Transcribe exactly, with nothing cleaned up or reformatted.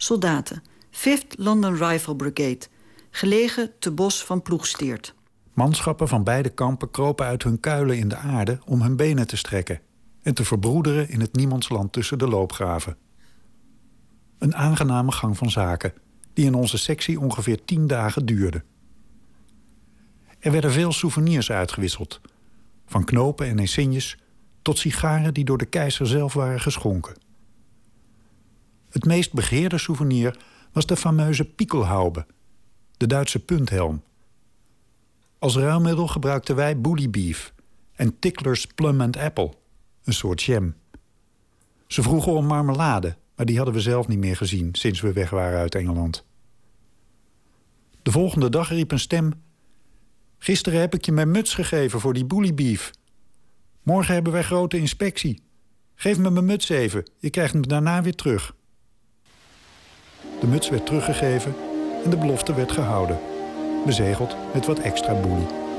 Soldaten, Fifth London Rifle Brigade, gelegen te bos van Ploegsteert. Manschappen van beide kampen kropen uit hun kuilen in de aarde om hun benen te strekken en te verbroederen in het niemandsland tussen de loopgraven. Een aangename gang van zaken, die in onze sectie ongeveer tien dagen duurde. Er werden veel souvenirs uitgewisseld, van knopen en insignes tot sigaren die door de keizer zelf waren geschonken. Het meest begeerde souvenir was de fameuze Pickelhaube, de Duitse punthelm. Als ruilmiddel gebruikten wij bully beef en Tickler's plum and apple, een soort jam. Ze vroegen om marmelade, maar die hadden we zelf niet meer gezien sinds we weg waren uit Engeland. De volgende dag riep een stem: "Gisteren heb ik je mijn muts gegeven voor die bully beef. Morgen hebben wij grote inspectie. Geef me mijn muts even, je krijgt hem daarna weer terug." De muts werd teruggegeven en de belofte werd gehouden, bezegeld met wat extra bully.